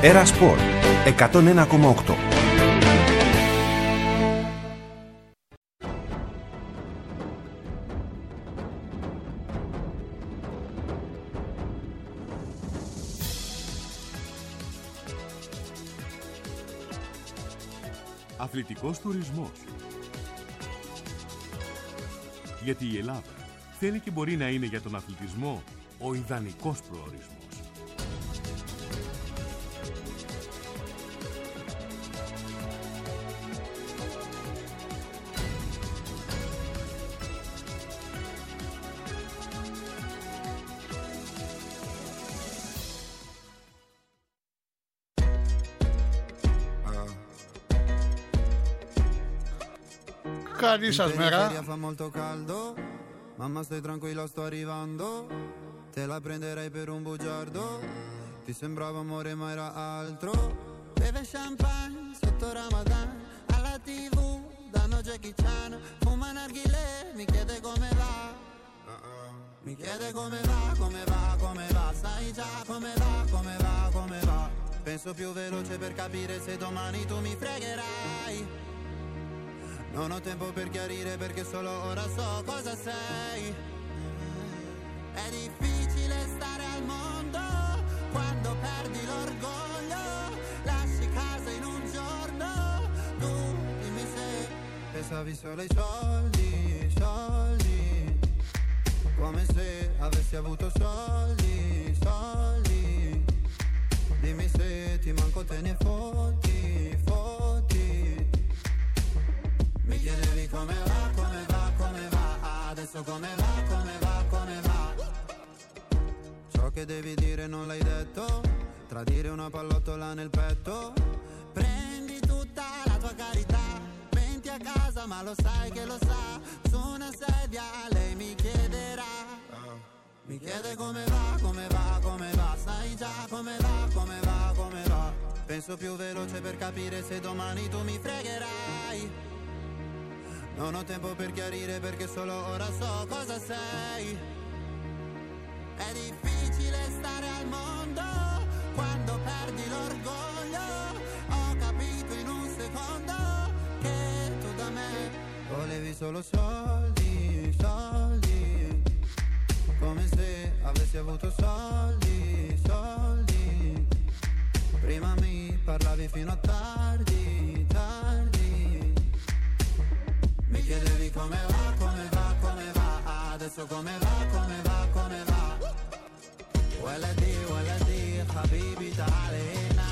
Era Σπορ 101,8. Αθλητικός τουρισμός. Γιατί η Ελλάδα θέλει και μπορεί να είναι για τον αθλητισμό ο ιδανικός προορισμός. Καλή σας μέρα. Mamma stai tranquilla, sto arrivando. Te la prenderei per un bugiardo. Ti sembrava amore ma era altro. Beve champagne sotto Ramadan. Alla TV danno Jackie Chan. Fuma narghilè, mi chiede come va. Mi chiede come va, come va, come va. Sai già come va, come va, come va. Penso più veloce per capire se domani tu mi fregherai. Non ho tempo per chiarire perché solo ora so cosa sei. È difficile stare al mondo quando perdi l'orgoglio. Lasci casa in un giorno. Tu dimmi se pensavi solo ai soldi, soldi. Come se avessi avuto soldi, soldi. Dimmi se ti manco te ne fotti, fotti. Mi chiedevi come va, come va, come va. Adesso come va, come va, come va. Ciò che devi dire non l'hai detto. Tradire una pallottola nel petto. Prendi tutta la tua carità. Venti a casa ma lo sai che lo sa. Su una sedia lei mi chiederà. Mi chiede come va, come va, come va. Sai già come va, come va, come va. Penso più veloce per capire se domani tu mi fregherai. Non ho tempo per chiarire perché solo ora so cosa sei. È difficile stare al mondo quando perdi l'orgoglio. Ho capito in un secondo che tu da me volevi solo soldi, soldi. Come se avessi avuto soldi, soldi. Prima mi parlavi fino a tardi, tardi. Mi chiedevi come va, come va, come va. Adesso come va, come va, come va. Waladi, waladi, habibi ta'alena.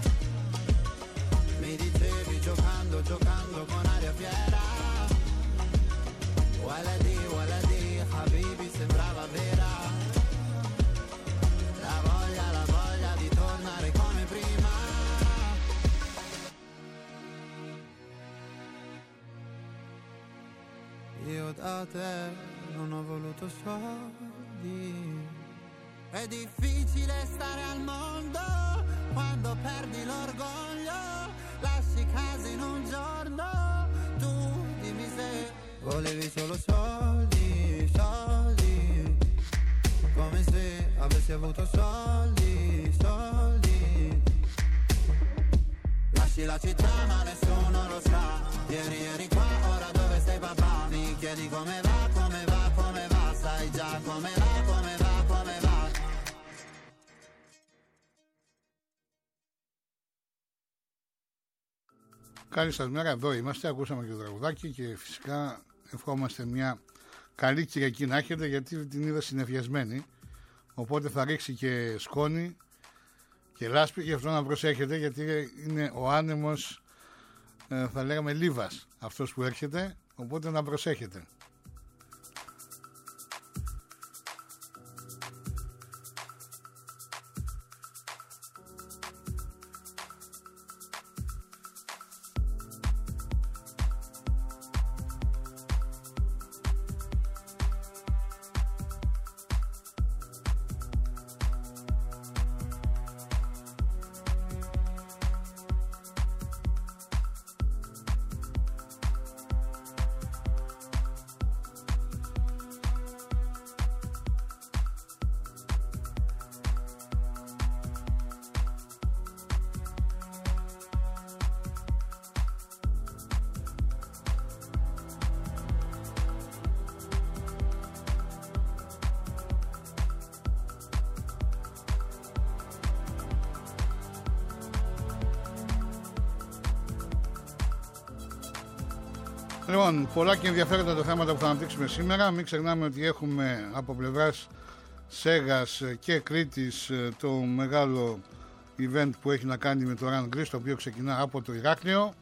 Mi dicevi giocando, giocando con aria fiera. Waladi, waladi, habibi sembrava vera. La voglia di tornare come prima. Io da te non ho voluto soldi. È difficile stare al mondo quando perdi l'orgoglio. Lasci casa in un giorno. Tu dimmi se volevi solo soldi, soldi. Come se avessi avuto soldi, soldi. Lasci la città ma nessuno lo sa. Ieri eri qua, ora dove sei papà? Mi chiedi come va, come va, come va. Sai già come va, come va, come va. Καλή σας μέρα, εδώ είμαστε, ακούσαμε και το τραγουδάκι και φυσικά ευχόμαστε μια καλή Κυριακή να έχετε, γιατί την είδα συνεφιασμένη, οπότε θα ρίξει και σκόνη και λάσπη, γι' αυτό να προσέχετε, γιατί είναι ο άνεμος, θα λέγαμε λίβας αυτός που έρχεται, οπότε να προσέχετε. Λοιπόν, πολλά και ενδιαφέροντα τα θέματα που θα αναπτύξουμε σήμερα. Μην ξεχνάμε ότι έχουμε από πλευράς Σέγας και Κρήτης το μεγάλο event που έχει να κάνει με το Run Greece, το οποίο ξεκινά από το Ηράκλειο.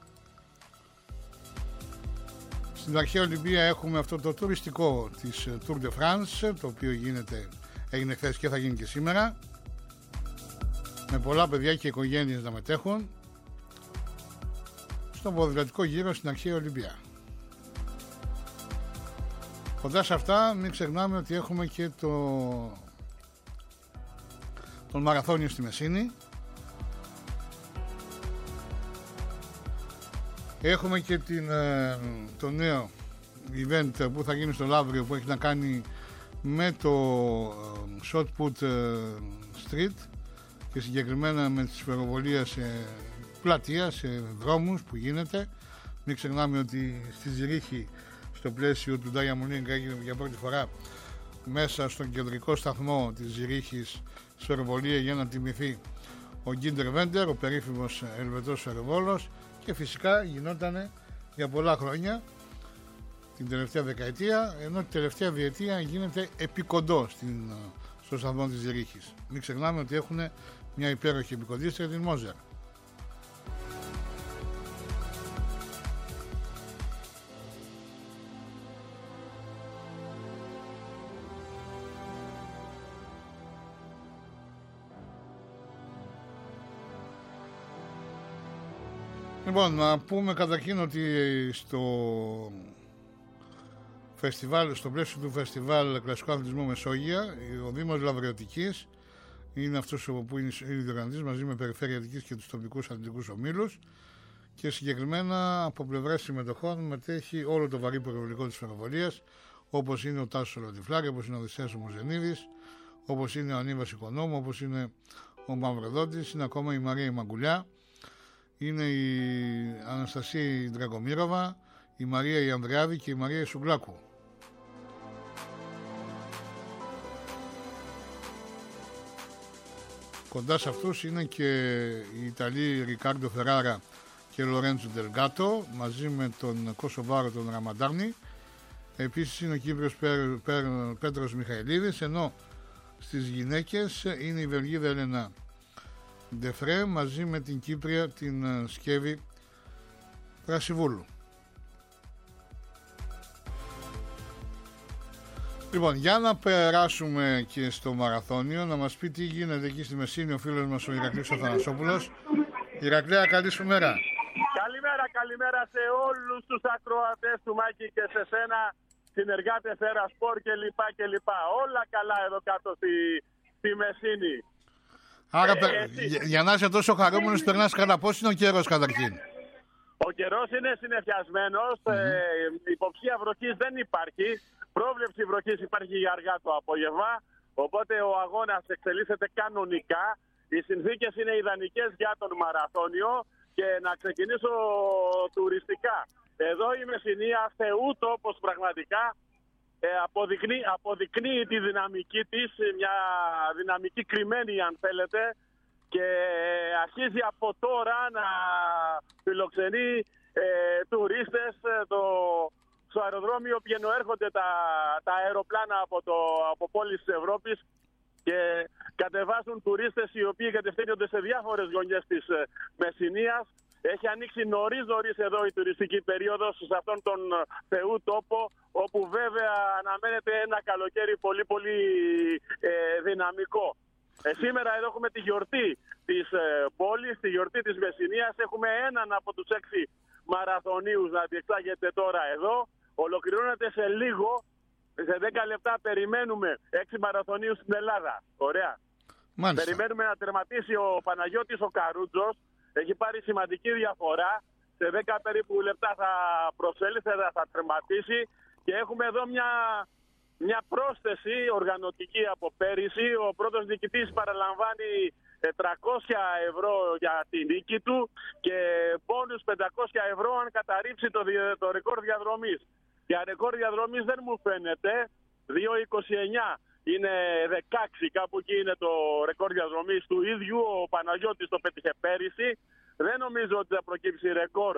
Στην αρχαία Ολυμπία έχουμε αυτό το τουριστικό της Tour de France, το οποίο έγινε χθες και θα γίνει και σήμερα, με πολλά παιδιά και οικογένειες να μετέχουν στον ποδηλατικό γύρο στην αρχαία Ολυμπία. Κοντά σε αυτά μην ξεχνάμε ότι έχουμε και τον μαραθώνιο στη Μεσίνη. Έχουμε και το νέο event που θα γίνει στο Λαύριο, που έχει να κάνει με το shot put street και συγκεκριμένα με τη σφαιροβολία σε πλατεία, σε δρόμους που γίνεται. Μην ξεχνάμε ότι στη Ζηρίχη, στο πλαίσιο του Diamond League, έγινε για πρώτη φορά μέσα στον κεντρικό σταθμό της Ζηρίχης σφαιροβολία για να τιμηθεί ο Γκίντερ Βέντερ, ο περίφημος Ελβετός σφαιροβόλος, και φυσικά γινόταν για πολλά χρόνια την τελευταία δεκαετία, ενώ την τελευταία διετία γίνεται επικοντό στο σταθμό της Ζηρίχης. Μην ξεχνάμε ότι έχουν μια υπέροχη επικοντίστρια, την Μόζερ. Λοιπόν, να πούμε καταρχήν ότι στο πλαίσιο του φεστιβάλ κλασικού αθλητισμού Μεσόγεια, ο Δήμος Λαβρεωτικής είναι αυτός που είναι διοργανωτής μαζί με Περιφέρεια Αττικής και τους τοπικούς αθλητικούς ομίλους, και συγκεκριμένα από πλευράς συμμετοχών μετέχει όλο το βαρύ περιβολικό της σφαιροβολίας, όπως είναι ο Τάσος Ολοτυφλάκη, όπως είναι ο Οδυσσέας Ομοζενίδης, όπως είναι ο Ανίβας Οικονόμου, όπως είναι ο Μαυροδότης, είναι ακόμα η Μαρία η Μαγκουλιά, είναι η Αναστασία η Δραγομήροβα, η Μαρία η Ανδρεάδη και η Μαρία η Σουγκλάκου. Κοντά σε αυτούς είναι και οι Ιταλοί Ρικάρντο Φεράρα και Λορέντζο Ντελγκάτο, μαζί με τον Κωσοβάρο τον Ραμαντάρνη. Επίσης είναι ο Κύπριος Πέτρος Μιχαηλίδης, ενώ στις γυναίκες είναι η Βελγίδα Έλενα Ντεφρέ μαζί με την Κύπρια την Σκεύη Πρασιβούλου. Λοιπόν, για να περάσουμε και στο μαραθώνιο, να μας πει τι γίνεται εκεί στη Μεσίνη ο φίλος μας ο Ηρακλής Αθανασόπουλος. Ηρακλέα, καλή σου μέρα. Καλημέρα σε όλους τους ακροατές του Μάκη και σε σένα, συνεργάτες Έρα Σπορ και λοιπά. Όλα καλά εδώ κάτω στη Μεσίνη. Άρα, για να είσαι τόσο χαρούμενος, περνάς καλά. Πώς είναι ο καιρός καταρχήν? Ο καιρός είναι συνεφιασμένος, υποψία βροχής δεν υπάρχει, πρόβλεψη βροχής υπάρχει για αργά το απόγευμα, οπότε ο αγώνας εξελίσσεται κανονικά, οι συνθήκες είναι ιδανικές για τον μαραθώνιο. Και να ξεκινήσω τουριστικά. Εδώ η Μεσσηνία Θεού τόπος πραγματικά αποδεικνύει τη δυναμική της, μια δυναμική κρυμμένη αν θέλετε, και αρχίζει από τώρα να φιλοξενεί τουρίστες στο αεροδρόμιο πηγαίνω έρχονται τα αεροπλάνα από πόλεις της Ευρώπης και κατεβάζουν τουρίστες οι οποίοι κατευθύνονται σε διάφορες γωνιές της Μεσσηνίας. Έχει ανοίξει νωρίς εδώ η τουριστική περίοδος σε αυτόν τον Θεού τόπο, όπου βέβαια αναμένεται ένα καλοκαίρι πολύ δυναμικό. Σήμερα εδώ έχουμε τη γιορτή της πόλης, τη γιορτή της Μεσσηνίας. Έχουμε έναν από τους 6 μαραθωνίους να διεξάγεται τώρα εδώ. Ολοκληρώνεται σε λίγο. Σε 10 λεπτά περιμένουμε 6 μαραθωνίους στην Ελλάδα. Ωραία. Μάλιστα. Περιμένουμε να τερματίσει ο Παναγιώτης ο Καρούτζος. Έχει πάρει σημαντική διαφορά. Σε 10 περίπου λεπτά θα προσέλθει, θα τερματίσει. Και έχουμε εδώ μια πρόσθεση οργανωτική από πέρυσι. Ο πρώτος νικητής παραλαμβάνει 300 ευρώ για τη νίκη του και πόνους 500 ευρώ αν καταρρύψει το ρεκόρ διαδρομής. Για ρεκόρ διαδρομής δεν μου φαίνεται. 2.29 είναι 16, κάπου εκεί είναι το ρεκόρ διαδρομής του ίδιου. Ο Παναγιώτης το πέτυχε πέρυσι. Δεν νομίζω ότι θα προκύψει ρεκόρ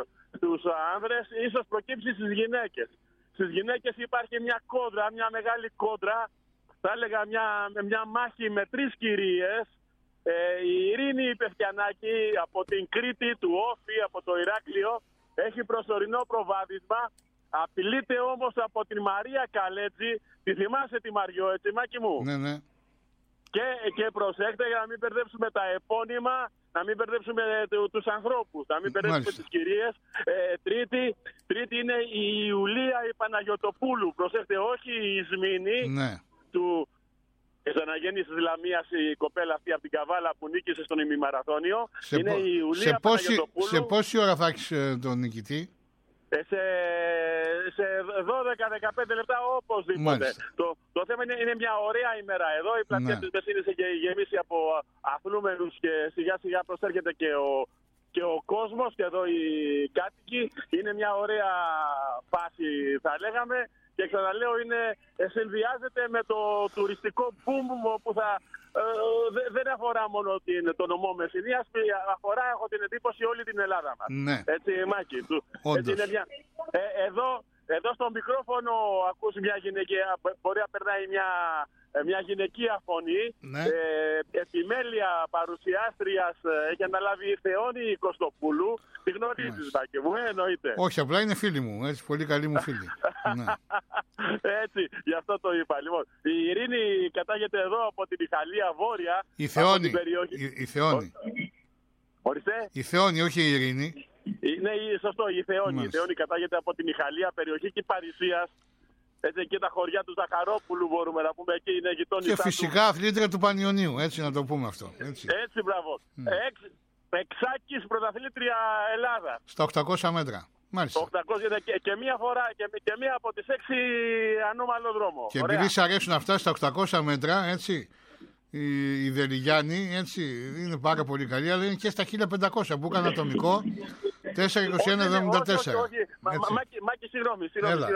τους άνδρες, ίσως προκύψει στις γυναίκες. Στις γυναίκες υπάρχει μια κόντρα, μια μεγάλη κόντρα, θα έλεγα μια μάχη με 3 κυρίες. Η Ειρήνη Πευτιανάκη από την Κρήτη, του Όφη, από το Ηράκλειο, έχει προσωρινό προβάδισμα. Απειλείται όμως από την Μαρία Καλέτζη. Τη θυμάσαι τη Μαριό, έτσι, Μάκη μου? Ναι, ναι. Και προσέχτε για να μην μπερδέψουμε τα επώνυμα, να μην μπερδέψουμε τους ανθρώπους, να μην μπερδέψουμε τις κυρίες. Τρίτη είναι η Ιουλία η Παναγιωτοπούλου. Προσέχτε, όχι η Ισμήνη, Ναι. του αναγέννησης της Λαμίας, η κοπέλα αυτή από την Καβάλα που νίκησε στον ημιμαραθώνιο. Είναι η Ιουλία Παναγιωτοπούλου. Σε πόση ώρα θα έχεις τον νικητή? Σε 12-15 λεπτά οπωσδήποτε. Το θέμα είναι μια ωραία ημέρα εδώ. Η πλατεία της Μεσίνης έχει γεμίσει από αθλούμενους και σιγά σιγά προσέρχεται και ο κόσμος και εδώ οι κάτοικοι. Είναι μια ωραία φάση, θα λέγαμε. Και ξαναλέω, συνδυάζεται με το τουριστικό boom που δεν αφορά μόνο τον νομό Μεσσηνίας, αφορά, έχω την εντύπωση, όλη την Ελλάδα μας. Ναι. Έτσι, Μάκη. Έτσι είναι εδώ στο μικρόφωνο ακούς μια γυναικεία, μπορεί να περνάει μια γυναικεία φωνή. Ναι. Επιμέλεια παρουσιάστριας έχει αναλάβει η Θεόνη Κωστοπούλου. Τη γνωρίζεις, Μάκη μου, εννοείται. Όχι, απλά είναι φίλη μου, έτσι, πολύ καλή μου φίλη. Ναι. Έτσι, γι' αυτό το είπα. Λοιπόν, η Ειρήνη κατάγεται εδώ από την Ιχαλία Βόρεια. Η Θεόνη. Η Θεόνη. Ορίστε. Η Θεόνη, όχι η Ειρήνη. Ναι, σωστό, η Θεόνη. Η Θεόνη κατάγεται από την Ιχαλία, περιοχή και Παρισίας. Έτσι, και τα χωριά του Ζαχαρόπουλου μπορούμε να πούμε, εκεί είναι γειτόνισσα. Και φυσικά αθλήτρια του Πανιωνίου, έτσι να το πούμε αυτό. Έτσι μπράβο. Εξάκης πρωταθλήτρια Ελλάδα. Στα 800 μέτρα. Μάλιστα. 800 και μία φορά και μία από τις 6 ανώμαλο δρόμο. Και επειδή σ' αρέσουν αυτά στα 800 μέτρα, έτσι, η Δελιγιάννη, έτσι, είναι πάρα πολύ καλή, αλλά είναι και στα 1500 που έκανε ατομικό. 4.21.74. Μάκη, συγγνώμη.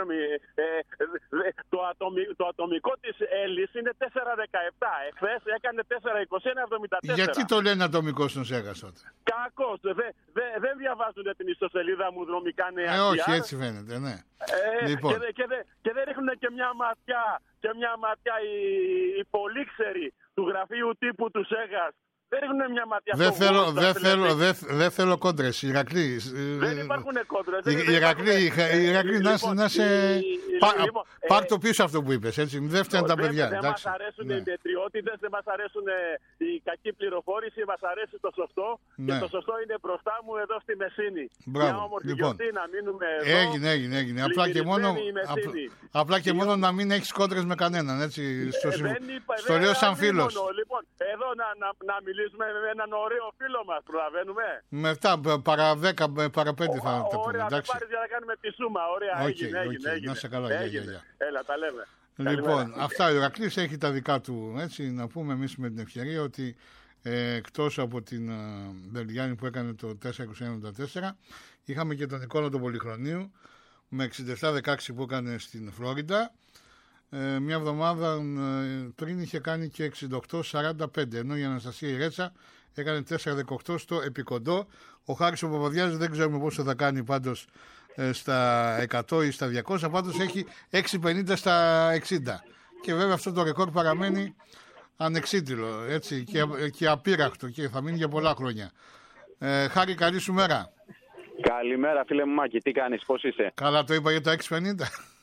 Το ατομικό της Έλλης είναι 4.17. Εχθές έκανε 4.21.74. Γιατί το λένε ατομικό στον Σέγας τότε? Κακώς. Δεν διαβάζουν την ιστοσελίδα μου δρομικά νέα. Όχι, έτσι φαίνεται, ναι. Λοιπόν. Και δεν ρίχνουν και μια ματιά οι πολύξεροι του γραφείου τύπου του Σέγας. Δεν ρίχνουν μια ματιά. Δεν θέλω κόντρες. Ηρακλή. Δεν υπάρχουν κόντρες. Ηρακλή, να σε. Πάρ' το πίσω αυτό που είπες. Δεν φταίνουν τα παιδιά. Δεν μας αρέσουν οι μετριότητες, δεν μας αρέσουν η κακή πληροφόρηση, μας αρέσει το σωστό. Και το σωστό είναι μπροστά μου εδώ στη Μεσίνη. Μια όμορφη γιορτή να μείνουμε εδώ. Έγινε. Απλά και μόνο να μην έχεις κόντρες με κανέναν. Στο λέω σαν φίλος. Λοιπόν, εδώ να μιλήσουμε με έναν ωραίο φίλο μας, προλαβαίνουμε. Μετά, παρά 10, παρά 5 θα τα πούμε. Ωραία, θα πάρεις για να κάνουμε τη σούμα. Ωραία, έγινε. Να σε καλά, γεια. Έλα, τα λέμε. Λοιπόν, αυτά ο Ηρακλής έχει τα δικά του, έτσι, να πούμε εμείς με την ευκαιρία ότι εκτός από την Δελιγιάννη που έκανε το 4.21.74, είχαμε και τον Νικόλα του Πολυχρονίου με 67-16 που έκανε στην Φλόριντα. Μια εβδομάδα πριν είχε κάνει και 68-45, ενώ η Αναστασία Ιρέτσα έκανε 4-18 στο Επικοντό. Ο Χάρης ο Παπαδιάς δεν ξέρουμε πόσο θα κάνει πάντως στα 100 ή στα 200, πάντως έχει 6.50 στα 60. Και βέβαια αυτό το ρεκόρ παραμένει ανεξίτηλο, έτσι, και απείραχτο και θα μείνει για πολλά χρόνια. Χάρη, καλή σου μέρα. Καλημέρα φίλε μου Μάκη, τι κάνεις, πώς είσαι? Καλά το είπα για τα 6.50.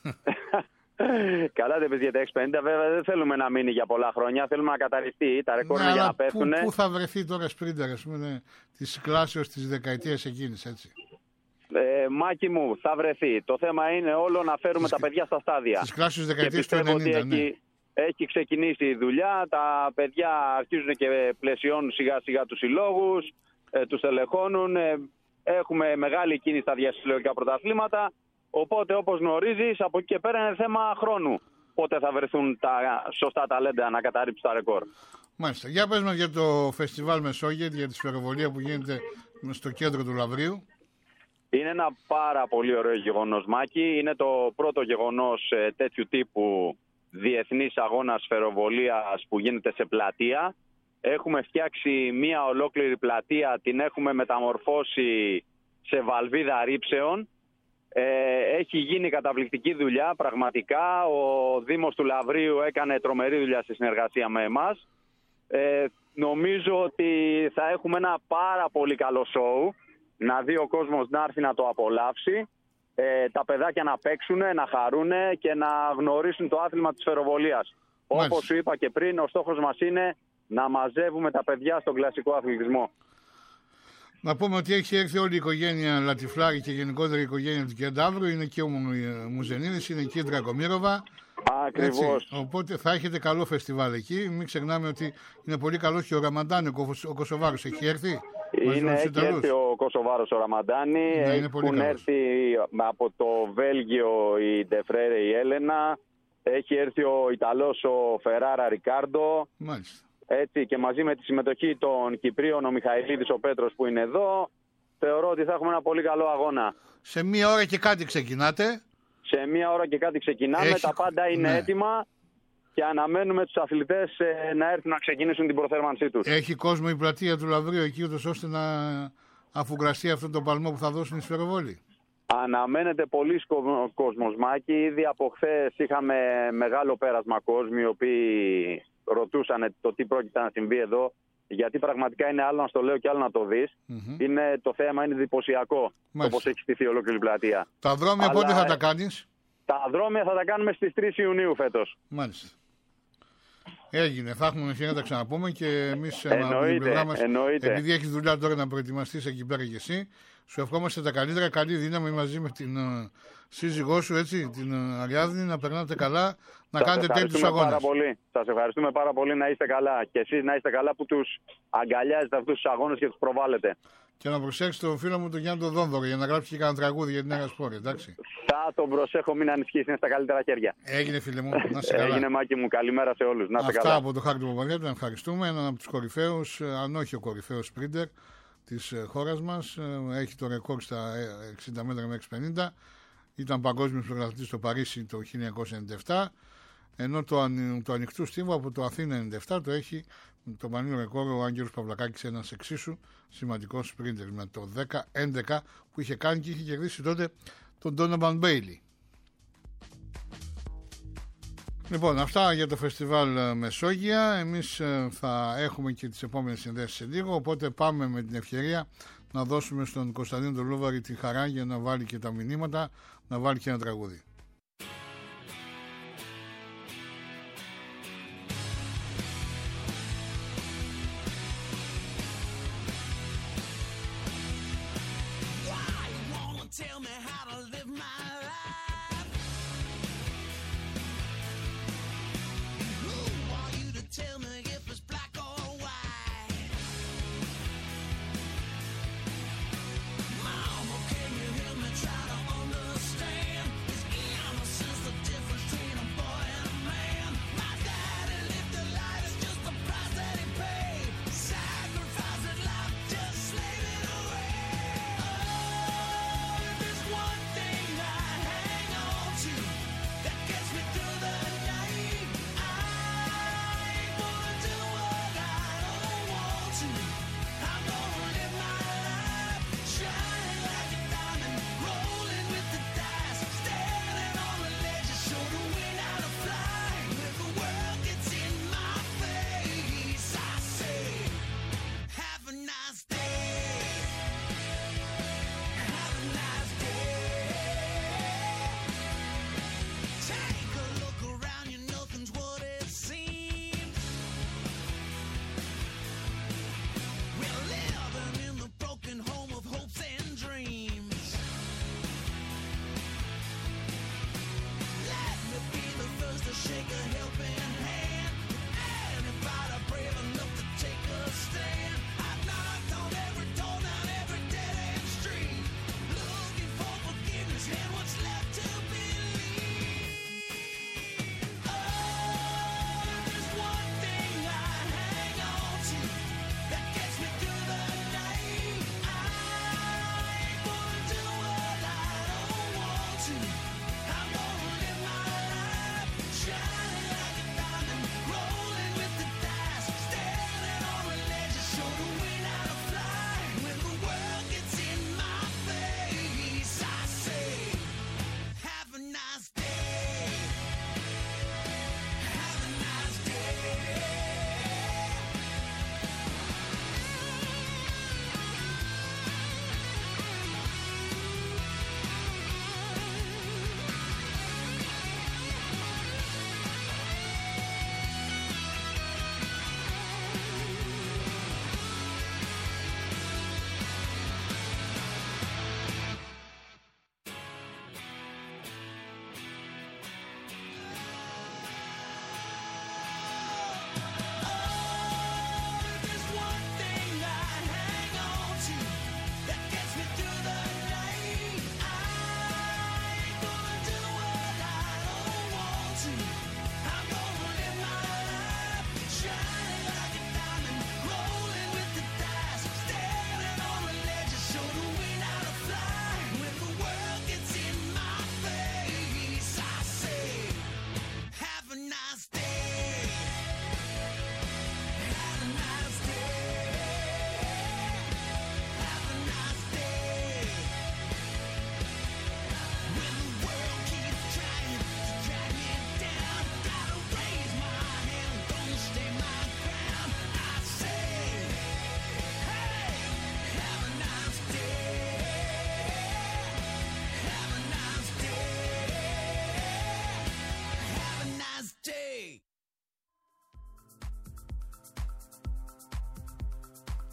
Καλά δεν πες για τα 6.50, βέβαια δεν θέλουμε να μείνει για πολλά χρόνια, θέλουμε να καταρριφθεί, τα ρεκόρ είναι για να πέφτουν. Πού θα βρεθεί τώρα σπρίντερ, ας πούμε, της κλάσεως της δεκαετίας εκείνης, έτσι? Μάκη μου, θα βρεθεί. Το θέμα είναι όλο να φέρουμε τα παιδιά στα στάδια. Της κλάσεως της δεκαετίας του 90, ναι. Έχει ξεκινήσει η δουλειά, τα παιδιά αρχίζουν και πλαισιώνουν σιγά σιγά τους συλλόγους, τους τελεχώνουν, έχουμε μεγάλη κίνηση στα διασυλλογικά πρωταθλήματα, οπότε όπως γνωρίζεις από εκεί και πέρα είναι θέμα χρόνου πότε θα βρεθούν τα σωστά ταλέντα να καταρρύψουν τα ρεκόρ. Μάλιστα. Για πες μας για το φεστιβάλ Μεσόγειο, για τη σφαιροβολία που γίνεται στο κέντρο του Λαβρίου. Είναι ένα πάρα πολύ ωραίο γεγονός, Μάκη. Είναι το πρώτο γεγονός τέτοιου τύπου διεθνής αγώνας σφαιροβολίας που γίνεται σε πλατεία. Έχουμε φτιάξει μία ολόκληρη πλατεία, την έχουμε μεταμορφώσει σε βαλβίδα ρήψεων. Έχει γίνει καταπληκτική δουλειά, πραγματικά. Ο Δήμος του Λαβρίου έκανε τρομερή δουλειά στη συνεργασία με εμάς. Νομίζω ότι θα έχουμε ένα πάρα πολύ καλό σόου, να δει ο κόσμος να έρθει να το απολαύσει, τα παιδάκια να παίξουν, να χαρούν και να γνωρίσουν το άθλημα της σφαιροβολίας. Όπως σου είπα και πριν, ο στόχος μας είναι να μαζεύουμε τα παιδιά στον κλασικό αθλητισμό. Να πούμε ότι έχει έρθει όλη η οικογένεια Λατιφλάρη και γενικότερα η οικογένεια του Κεντάβρου. Είναι και ο Μουζενίδης, είναι και η Δρακομήροβα. Ακριβώς. Οπότε θα έχετε καλό φεστιβάλ εκεί. Μην ξεχνάμε ότι είναι πολύ καλό και ο Ραμαντάνη, ο Κωσοβάρος έχει έρθει. Έχει έρθει ο Κωσοβάρος ο Ραμαντάνη. Έχουν έρθει από το Βέλγιο η Ντεφρέρε η Έλενα. Έχει έρθει ο Ιταλός ο Φεράρα Ρικάρντο. Μάλιστα. Έτσι, και μαζί με τη συμμετοχή των Κυπρίων, ο Μιχαηλίδης ο Πέτρος που είναι εδώ, θεωρώ ότι θα έχουμε ένα πολύ καλό αγώνα. Σε 1 ώρα και κάτι ξεκινάτε. Σε 1 ώρα και κάτι ξεκινάμε, τα πάντα είναι έτοιμα και αναμένουμε τους αθλητές να έρθουν να ξεκινήσουν την προθέρμανσή τους. Έχει κόσμο η πλατεία του Λαβρίου εκεί, ούτως ώστε να αφουγκραστεί αυτόν τον παλμό που θα δώσουν οι σφαιροβόλοι. Αναμένεται πολλοί κόσμος, Μάκη. Ήδη από χθες είχαμε μεγάλο πέρασμα κόσμου, οι οποίοι ρωτούσαν το τι πρόκειται να συμβεί εδώ. Γιατί πραγματικά είναι άλλο να στο λέω και άλλο να το δεις. Το θέμα είναι εντυπωσιακό, όπως έχει στηθεί ολόκληρη πλατεία. Τα δρόμια πότε θα τα κάνεις? Τα δρόμια θα τα κάνουμε στις 3 Ιουνίου φέτος. Μάλιστα. Έγινε. Θα έχουμε ευκαιρία να τα ξαναπούμε και εμείς από την πλευρά μας, επειδή έχεις δουλειά τώρα να προετοιμαστείς εκεί πέρα και εσύ, σου ευχόμαστε τα καλύτερα. Καλή δύναμη μαζί με την σύζυγό σου, έτσι, την Αριάδνη, να περνάτε καλά, να κάνετε τέτοιους αγώνες. Σας ευχαριστούμε πάρα πολύ, να είστε καλά. Και εσείς να είστε καλά που τους αγκαλιάζετε αυτούς τους αγώνες και τους προβάλλετε. Και να προσέξετε τον φίλο μου τον Γιάννη τον Δόνδωρο για να γράψει και κανένα τραγούδι για την Νέα Σπόρη, εντάξει. Θα τον προσέχω, μην ανησυχείς, είναι στα καλύτερα χέρια. Έγινε, φίλε μου, να είσαι καλά. Έγινε, Μάκη μου, καλημέρα σε όλους. Να είστε καλά. Αυτά από το Χάρη του Παπαριάτου, να ευχαριστούμε. Έναν από τους κορυφαίους, αν όχι ο κορυφαίος σπρίντερ της χώρας μας. Έχει το ρεκόρ στα 60 μέτρα με 6,50. Ήταν παγκόσμιος πρωταθλητής στο Παρίσι το 1997. Ενώ το ανοιχτού στίβο από το Αθήνα 97 το έχει το πανίδιο ρεκόρ ο Άγγελος Παυλακάκης, ένας εξίσου σημαντικός σπρίντερ με το 10-11 που είχε κάνει και είχε κερδίσει τότε τον Ντόνοβαν Μπέιλι. Λοιπόν, αυτά για το φεστιβάλ Μεσόγεια. Εμείς θα έχουμε και τις επόμενες συνδέσεις σε λίγο, οπότε πάμε με την ευκαιρία να δώσουμε στον Κωνσταντίνο τον Λούβαρη τη χαρά για να βάλει και τα μηνύματα, να βάλει και ένα τραγούδι. One thing I have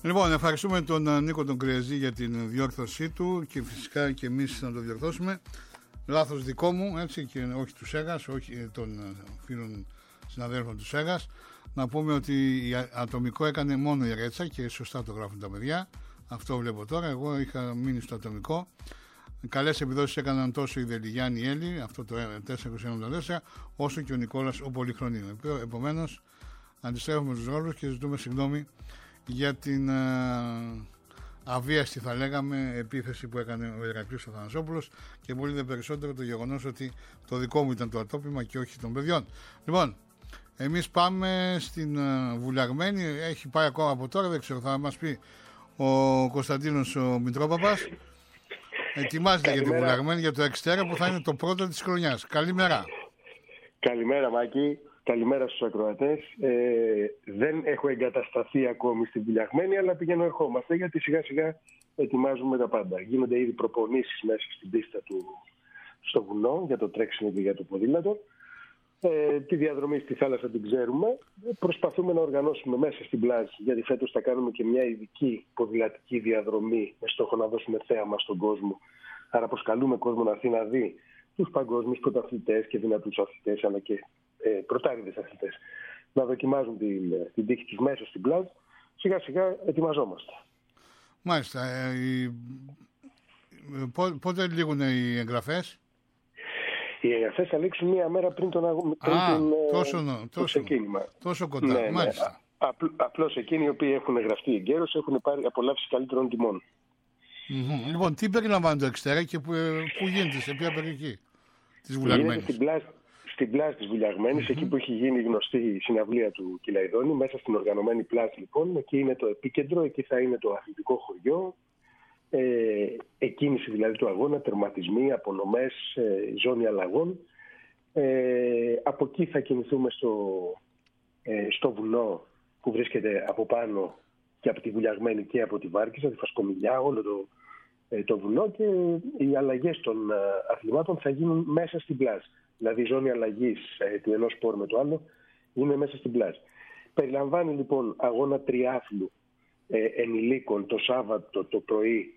Λοιπόν, ευχαριστούμε τον Νίκο τον Κρυεζή για την διόρθωσή του και φυσικά και εμείς να το διορθώσουμε. Λάθος δικό μου, έτσι, και όχι του ΣΕΓΑΣ, όχι των φίλων συναδέλφων του ΣΕΓΑΣ. Να πούμε ότι ατομικό έκανε μόνο η Ρέτσα και σωστά το γράφουν τα παιδιά. Αυτό βλέπω τώρα. Εγώ είχα μείνει στο ατομικό. Καλές επιδόσεις έκαναν τόσο η Δελιγιάννη Έλλη, αυτό το 4-24, όσο και ο Νικόλας ο Πολυχρονίου. Επομένως, αντιστρέφουμε τους ρόλους και ζητούμε συγγνώμη για την αβίαστη, θα λέγαμε, επίθεση που έκανε ο Ηρακλής Αθανασόπουλος και πολύ δε περισσότερο το γεγονός ότι το δικό μου ήταν το ατόπιμα και όχι των παιδιών. Λοιπόν, εμείς πάμε στην Βουλιαγμένη, έχει πάει ακόμα από τώρα, δεν ξέρω, θα μας πει ο Κωνσταντίνος ο Μητρόπαπας. Ετοιμάζεται για την Βουλιαγμένη, για το Εξτέρα που θα είναι το πρώτο της χρονιάς. Καλημέρα. Καλημέρα Μάκη, καλημέρα στους ακροατές. Δεν έχω εγκατασταθεί ακόμη στην Βουλιαγμένη, αλλά πηγαίνω ερχόμαστε γιατί σιγά σιγά ετοιμάζουμε τα πάντα. Γίνονται ήδη προπονήσεις μέσα στην πίστα στο βουνό για το τρέξιμο και για το ποδήλατο. Τη διαδρομή στη θάλασσα την ξέρουμε. Προσπαθούμε να οργανώσουμε μέσα στην πλάζ, γιατί φέτος θα κάνουμε και μια ειδική ποδηλατική διαδρομή με στόχο να δώσουμε θέαμα στον κόσμο. Άρα προσκαλούμε κόσμο να έρθει να δει τους παγκόσμιους πρωταθλητές και δυνατούς αθλητές, αλλά και πρωτάριδες αθλητές να δοκιμάζουν την τύχη τους μέσα στην πλάζ. Σιγά σιγά ετοιμαζόμαστε. Μάλιστα. Πότε λήγουν οι εγγραφές? Οι εγγραφές θα λήξουν μία μέρα πριν το ξεκίνημα. Τόσο κοντά, ναι, μάλιστα. Απλώς εκείνοι οι οποίοι έχουν γραφτεί εγκαίρως έχουν πάρει απολαύσει καλύτερων τιμών. Λοιπόν, τι περιλαμβάνει το Εξτέρα και πού γίνεται, σε ποια περιοχή της Βουλιαγμένης? Στην πλάζ της Βουλιαγμένης, εκεί που έχει γίνει η γνωστή συναυλία του Κυλαϊδόνη, μέσα στην οργανωμένη πλάζ λοιπόν, εκεί είναι το επίκεντρο, εκεί θα είναι το αθλητικό χωριό, εκκίνηση δηλαδή του αγώνα, τερματισμοί, απονομές, ζώνη αλλαγών. Από εκεί θα κινηθούμε στο βουνό που βρίσκεται από πάνω και από τη Βουλιαγμένη και από τη Βάρκηζα, τη Φασκομιλιά, όλο το βουνό, και οι αλλαγές των αθλημάτων θα γίνουν μέσα στην πλάζ. Δηλαδή η ζώνη αλλαγής του ενός σπορ με το άλλο είναι μέσα στην πλάζ. Περιλαμβάνει λοιπόν αγώνα τριάθλου ενηλίκων το Σάββατο το πρωί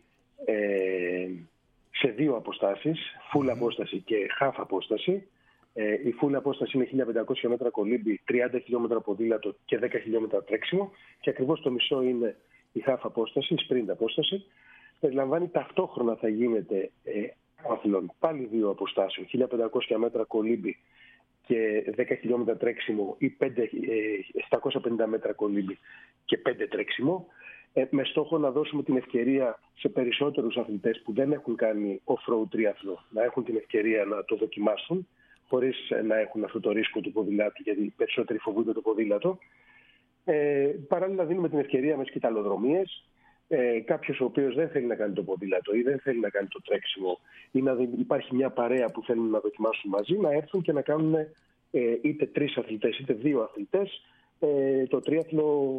σε δύο αποστάσεις, full απόσταση και half απόσταση. Η full απόσταση είναι 1500 μέτρα κολύμπι, 30 χιλιόμετρα ποδήλατο και 10 χιλιόμετρα τρέξιμο, και ακριβώς το μισό είναι η half απόσταση, η sprint απόσταση. Περιλαμβάνει ταυτόχρονα θα γίνεται αθλών πάλι δύο αποστάσεων, 1500 μέτρα κολύμπι και 10 χιλιόμετρα τρέξιμο ή 750 μέτρα κολύμπι και 5 τρέξιμο, με στόχο να δώσουμε την ευκαιρία σε περισσότερους αθλητές που δεν έχουν κάνει off-road τρίαθλο να έχουν την ευκαιρία να το δοκιμάσουν χωρίς να έχουν αυτό το ρίσκο του ποδηλάτου, γιατί οι περισσότεροι φοβούνται το ποδήλατο. Παράλληλα δίνουμε την ευκαιρία με σκυταλοδρομίες, κάποιος ο οποίος δεν θέλει να κάνει το ποδήλατο ή δεν θέλει να κάνει το τρέξιμο ή να υπάρχει μια παρέα που θέλουν να δοκιμάσουν μαζί, να έρθουν και να κάνουν είτε 3 αθλητές είτε 2 αθλητές το τρίαθλο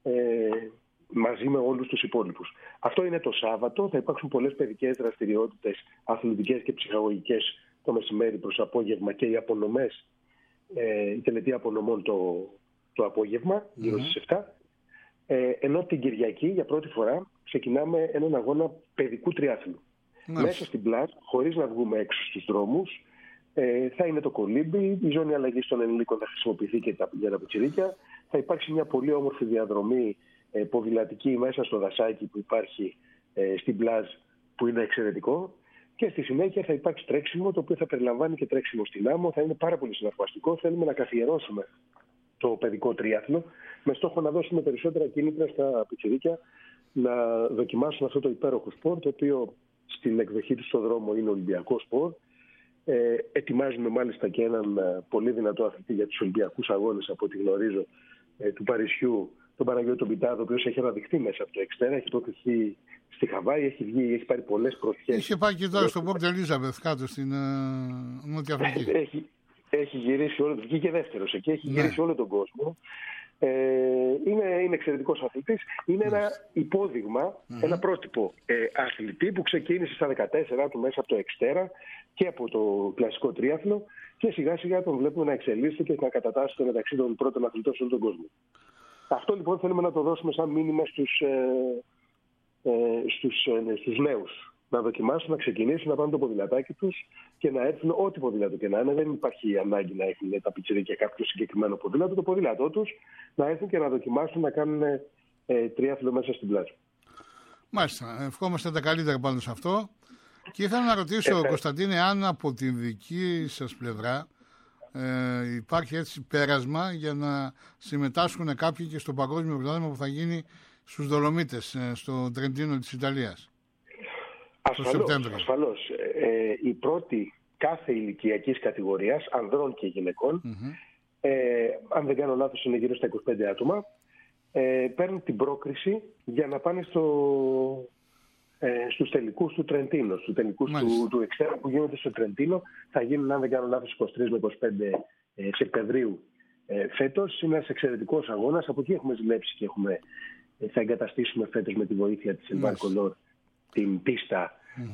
μαζί με όλους τους υπόλοιπους. Αυτό είναι το Σάββατο. Θα υπάρξουν πολλές παιδικές δραστηριότητες αθλητικές και ψυχαγωγικές το μεσημέρι προς απόγευμα, και οι απονομές, η τελετή απονομών το απόγευμα γύρω στις 7. Ενώ την Κυριακή για πρώτη φορά ξεκινάμε έναν αγώνα παιδικού τριάθλου. Μέσα στην πλάζ, χωρίς να βγούμε έξω στους δρόμους, θα είναι το κολύμπι, η ζώνη αλλαγής των ενηλίκων θα χρησιμοποιηθεί και για τα πιτσιρίκια. Θα υπάρξει μια πολύ όμορφη διαδρομή ποδηλατική μέσα στο δασάκι που υπάρχει στην πλάζ, που είναι εξαιρετικό. Και στη συνέχεια θα υπάρξει τρέξιμο, το οποίο θα περιλαμβάνει και τρέξιμο στην άμμο. Θα είναι πάρα πολύ συναρπαστικό. Θέλουμε να καθιερώσουμε το παιδικό τρίαθλο με στόχο να δώσουμε περισσότερα κίνητρα στα πιτσιρίκια να δοκιμάσουν αυτό το υπέροχο σπορ, το οποίο στην εκδοχή του στο δρόμο είναι ολυμπιακό σπορ. Ετοιμάζουμε μάλιστα και έναν πολύ δυνατό αθλητή για τους Ολυμπιακούς Αγώνες, από ό,τι γνωρίζω, του Παρισιού, τον Παναγιώτη τον Πιτάδο, ο οποίος έχει αναδειχθεί μέσα από το Εξτέρα, έχει προκληθεί στη Χαβάη, έχει πάρει πολλές πρωτιές. Είχε πάει και τώρα στον Πόρτ Ελίζαμπεθ κάτω στην Νότια Αφρική. Έχει γυρίσει όλο, βγήκε και δεύτερος εκεί, έχει γυρίσει όλο τον κόσμο. Είναι εξαιρετικός αθλητής. Είναι ένα υπόδειγμα, ένα πρότυπο αθλητή που ξεκίνησε στα 14 του μέσα από το Εξτέρα και από το κλασικό τρίαθλο, και σιγά σιγά τον βλέπουμε να εξελίσσεται και να κατατάσσεται μεταξύ των πρώτων αθλητών σε όλο τον κόσμο. Αυτό λοιπόν θέλουμε να το δώσουμε σαν μήνυμα στους νέους. Να δοκιμάσουν, να ξεκινήσουν, να πάνε το ποδηλατάκι τους και να έρθουν ό,τι ποδήλατο και να είναι. Δεν υπάρχει ανάγκη να έχουν τα πιτσιρίκια κάποιο συγκεκριμένο ποδήλατο. Το ποδήλατό τους να έρθουν και να δοκιμάσουν να κάνουν τριάθλο μέσα στην πλάζα. Μάλιστα. Ευχόμαστε τα καλύτερα πάνω σε αυτό. Και ήθελα να ρωτήσω, Κωνσταντίνε, αν από την δική σας πλευρά υπάρχει έτσι πέρασμα για να συμμετάσχουν κάποιοι και στο παγκόσμιο πρωτάθλημα που θα γίνει στους Δολομίτες, στο Τρεντίνο της Ιταλίας. Ασφαλώς. Η πρώτη κάθε ηλικιακής κατηγορίας, ανδρών και γυναικών, αν δεν κάνω λάθος είναι γύρω στα 25 άτομα, παίρνουν την πρόκριση για να πάνε στους τελικούς του Τρεντίνο, στους τελικούς του Εξτέρα που γίνονται στο Τρεντίνο. Θα γίνουν, αν δεν κάνω λάθος, 23 με 25 Σεπτεμβρίου φέτος. Είναι ένας εξαιρετικός αγώνας. Από εκεί έχουμε ζηλέψει και θα εγκαταστήσουμε φέτος με τη βοήθεια της Elbar Color την πίστα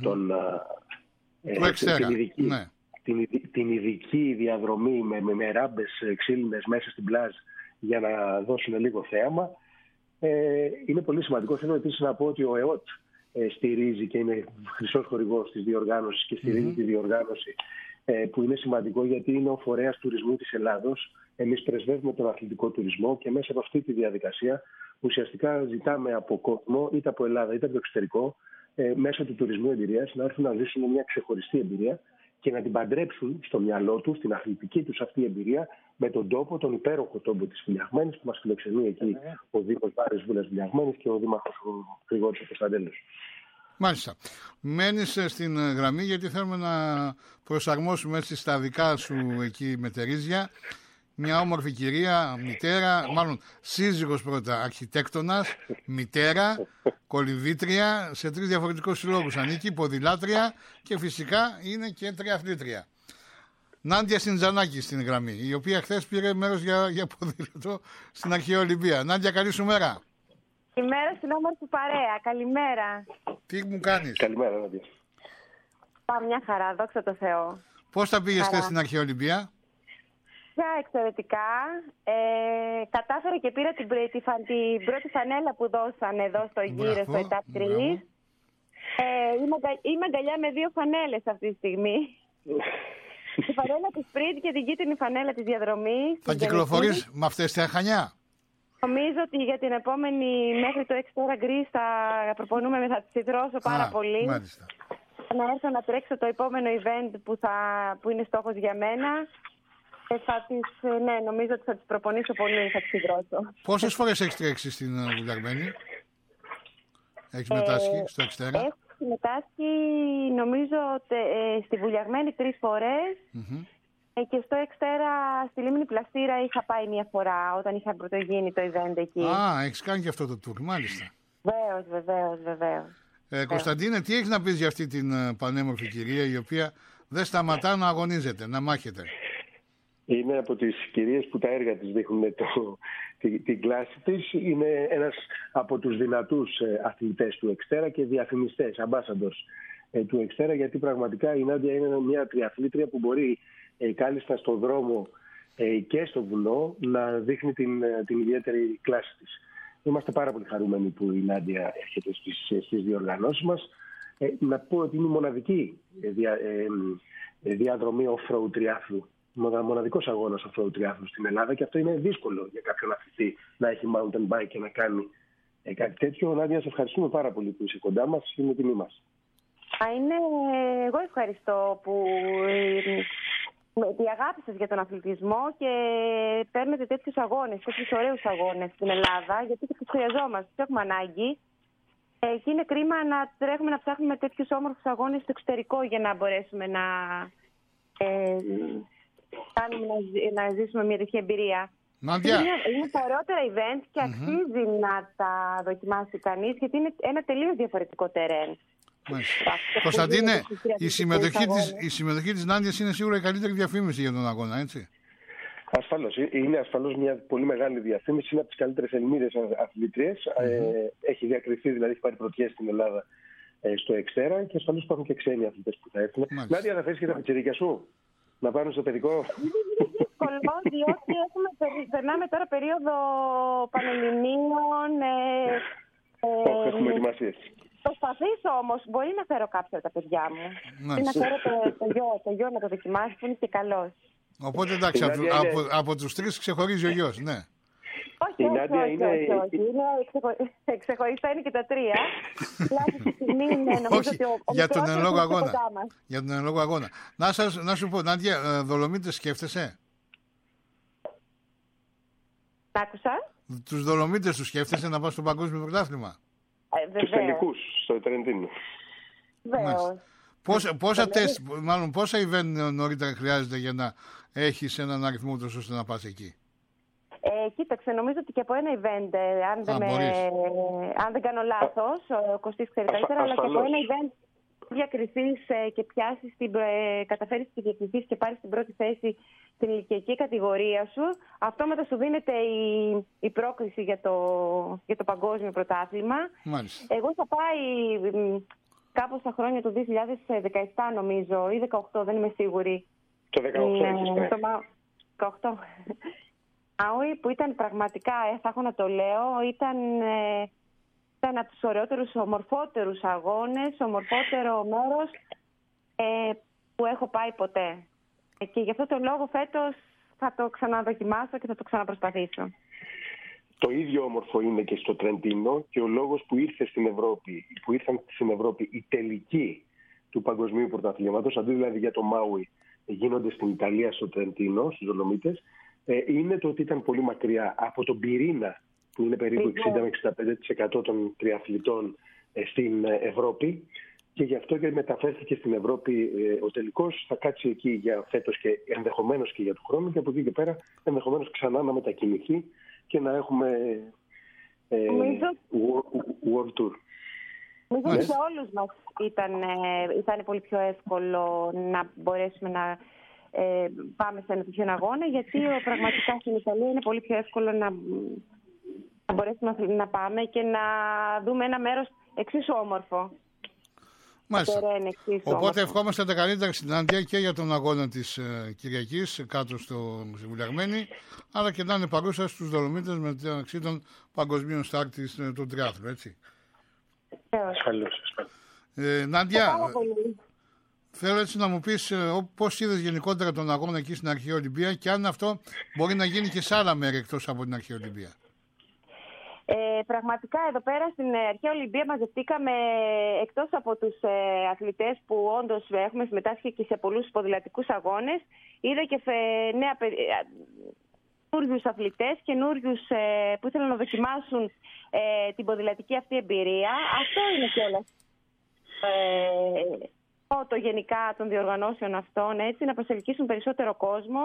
την ειδική διαδρομή με ράμπες ξύλινες μέσα στην πλάζ για να δώσουν λίγο θέαμα. Είναι πολύ σημαντικό. Θέλω επίσης να πω ότι ο ΕΟΤ στηρίζει και είναι χρυσός χορηγός της διοργάνωσης και στηρίζει τη διοργάνωση, που είναι σημαντικό γιατί είναι ο φορέας τουρισμού της Ελλάδος. Εμείς πρεσβεύουμε τον αθλητικό τουρισμό και μέσα από αυτή τη διαδικασία ουσιαστικά ζητάμε από κόσμο, είτε από Ελλάδα είτε από το εξωτερικό, μέσω του τουρισμού εμπειρίας, να έρθουν να ζήσουν μια ξεχωριστή εμπειρία και να την παντρέψουν στο μυαλό τους, την αθλητική τους αυτή εμπειρία, με τον τόπο, τον υπέροχο τόπο της Βουλιαγμένης που μας φιλοξενεί εκεί ο Δήμος Βάρης Βούλας Βουλιαγμένης και ο Δήμαρχος Γρηγόρης Κωνσταντέλος. Μάλιστα. Μένεις στην γραμμή γιατί θέλουμε να προσαρμόσουμε έτσι στα δικά σου εκεί μετερίζια. Μια όμορφη κυρία, μητέρα, μάλλον σύζυγος πρώτα, αρχιτέκτονας, μητέρα, κολυβήτρια, σε 3 διαφορετικούς συλλόγους ανήκει, ποδηλάτρια και φυσικά είναι και τριαθλήτρια. Νάντια Συντζανάκη στην γραμμή, η οποία χθες πήρε μέρος για ποδήλατο στην Αρχαία Ολυμπία. Νάντια, καλή σου μέρα. Καλημέρα στην όμορφη παρέα. Καλημέρα. Τι μου κάνεις? Καλημέρα, Νάντια. Πάω μια χαρά, δόξα τω Θεώ. Πώς τα πήγες χθες στην Αρχαία Ολυμπία? Εξαιρετικά. Κατάφερα και πήρα την πρώτη φανέλα που δώσανε εδώ στο γύρο, στο ΕΤΑΠ 3. Είμαι αγκαλιά με 2 φανέλες αυτή τη στιγμή. Τη φανέλα του sprint και την κίτρινη φανέλα της διαδρομής. Θα κυκλοφορείς με αυτές τα χανιά? Νομίζω ότι για την επόμενη, μέχρι το Extra Greece θα προπονούμε, θα τις υδρώσω πάρα πολύ. Μάλιστα. Να έρθω να τρέξω το επόμενο event που είναι στόχος για μένα. Νομίζω ότι θα τις προπονήσω πολύ, θα τις υδρώσω. Πόσες φορές έχεις τρέξει στην Βουλιαγμένη? Έχεις μετάσχει στο Εξτέρα? Έχω συμμετάσχει νομίζω στη Βουλιαγμένη 3 φορές. Και στο Εξτέρα, στη Λίμνη Πλαστήρα, είχα πάει 1 φορά όταν είχα πρωτογίνει το event εκεί. Έχεις κάνει και αυτό το tour, μάλιστα. Βεβαίως. Κωνσταντίνε, τι έχεις να πεις για αυτή την πανέμορφη κυρία η οποία δεν σταματά να αγωνίζεται, να μάχεται? Είναι από τις κυρίες που τα έργα της δείχνουν την κλάση της. Είναι ένας από τους δυνατούς αθλητές του Εξτέρα και διαφημιστές, ambassadors του Εξτέρα, γιατί πραγματικά η Νάντια είναι μια τριαθλήτρια που μπορεί κάλλιστα στον δρόμο και στο βουνό να δείχνει την ιδιαίτερη κλάση της. Είμαστε πάρα πολύ χαρούμενοι που η Νάντια έρχεται στις διοργανώσεις μας. Να πω ότι είναι η μοναδική διαδρομή off-road τριάθλου. Μοναδικός αγώνας off-road τριάθλου στην Ελλάδα και αυτό είναι δύσκολο για κάποιον αθλητή να έχει mountain bike και να κάνει κάτι τέτοιο. Νάντια, σε ευχαριστούμε πάρα πολύ που είσαι κοντά μας. Είναι τιμή μας. Εγώ ευχαριστώ που διαγάπησες για τον αθλητισμό και παίρνετε τέτοιους αγώνες, τέτοιους ωραίους αγώνες στην Ελλάδα, γιατί τους χρειαζόμαστε, τους έχουμε ανάγκη. Και είναι κρίμα να τρέχουμε να ψάχνουμε τέτοιους όμορφους αγώνες στο εξωτερικό για να μπορέσουμε να ζήσουμε μια τέτοια εμπειρία. Είναι τα ωραιότερα event και αξίζει να τα δοκιμάσει κανείς, γιατί είναι ένα τελείως διαφορετικό τερέν. Κωνσταντίνε, η συμμετοχή της Νάντιας είναι σίγουρα η καλύτερη διαφήμιση για τον αγώνα, έτσι? Ασφαλώς. Είναι ασφαλώς μια πολύ μεγάλη διαφήμιση. Είναι από τις καλύτερες Ελληνίδες αθλητρίες. Έχει διακριθεί, δηλαδή έχει πάρει πρωτιές στην Ελλάδα στο Εξτέρα και ασφαλώς υπάρχουν και ξένοι αθλητές που θα έρθουν. Νάντια, θα φέρεις και τα πιτσιρίκια σου να πάρουν στο παιδικό? δύσκολο, διότι περνάμε τώρα περίοδο πανελληνίων. Έχουμε ετοιμασίες. Προσπαθήσω όμως, μπορεί να φέρω κάποια από τα παιδιά μου. Ή να φέρω το γιο να το δοκιμάσει, που είναι και καλός. Οπότε εντάξει, από τους 3 ξεχωρίζει ο γιος, ναι. Όχι. Ξεχωριστά είναι και τα 3. Όχι, για τον εν λόγω αγώνα. Για τον εν λόγω αγώνα. Να σου πω, Νάντια, Δολομίτες σκέφτεσαι? Τ' άκουσα. Τους Δολομίτες τους σκέφτεσαι να πας στο παγκόσμιο πρωτάθλημα? Τους τελικούς, στο Τρεντίνο. Βεβαίως. Πόσα event νωρίτερα χρειάζεται για να έχεις έναν αριθμό τόσο ώστε να πας εκεί? Κοίταξε, νομίζω ότι και από ένα event, αν δεν κάνω λάθος, κοστίζει καλύτερα, αλλά και από ένα event διακριθείς και πιάσεις, καταφέρεις και διακριθείς και πάρεις την πρώτη θέση στην ηλικιακή κατηγορία σου, αυτόματα σου δίνεται η πρόκριση για το παγκόσμιο πρωτάθλημα. Μάλιστα. Εγώ θα πάει κάπως στα χρόνια του 2017 νομίζω, ή 2018, δεν είμαι σίγουρη. Το 18. Μάουι, που ήταν πραγματικά, θα έχω να το λέω, ήταν από τους ωραιότερους, ομορφότερους αγώνες, ομορφότερο μέρος που έχω πάει ποτέ. Και γι' αυτό το λόγο φέτος θα το ξαναδοκιμάσω και θα το ξαναπροσπαθήσω. Το ίδιο όμορφο είναι και στο Τρεντίνο και ο λόγος που ήρθαν στην Ευρώπη οι τελικοί του Παγκοσμίου Πρωταθλήματος, αντί δηλαδή για το Μάουι γίνονται στην Ιταλία στο Τρεντίνο, στους Δολομίτες, είναι το ότι ήταν πολύ μακριά από τον πυρήνα που είναι περίπου 60-65% των τριαθλητών στην Ευρώπη, και γι' αυτό και μεταφέρθηκε στην Ευρώπη ο τελικός. Θα κάτσει εκεί για φέτος και ενδεχομένως και για του χρόνου, και από εκεί και πέρα ενδεχομένως ξανά να μετακινηθεί και να έχουμε World Tour. Νομίζω ότι σε όλους μας ήταν πολύ πιο εύκολο να μπορέσουμε να πάμε σε ένα τέτοιο αγώνα, γιατί πραγματικά στην Ιταλία είναι πολύ πιο εύκολο να μπορέσουμε να πάμε και να δούμε ένα μέρος εξίσου όμορφο. Μάλιστα. Οπότε ευχόμαστε τα καλύτερα στην Νάντια και για τον αγώνα της Κυριακής κάτω στο Βουλιαγμένη, αλλά και να είναι παρούσα στους Δολομίτες μεταξύ των παγκοσμίων στάρτης του τριάθλου, έτσι. Νάντια, θέλω έτσι να μου πεις πώς είδες γενικότερα τον αγώνα εκεί στην Αρχαία Ολυμπία και αν αυτό μπορεί να γίνει και σε άλλα μέρη εκτός από την Αρχαία Ολυμπία. Πραγματικά εδώ πέρα στην Αρχαία Ολυμπία μαζευτήκαμε, εκτός από τους αθλητές που όντως έχουμε συμμετάσχει και σε πολλούς ποδηλατικούς αγώνες, είδα και καινούριους αθλητές, καινούριους που ήθελαν να δοκιμάσουν την ποδηλατική αυτή εμπειρία. Αυτό είναι κιόλας το γενικά των διοργανώσεων αυτών, έτσι, να προσελκύσουν περισσότερο κόσμο.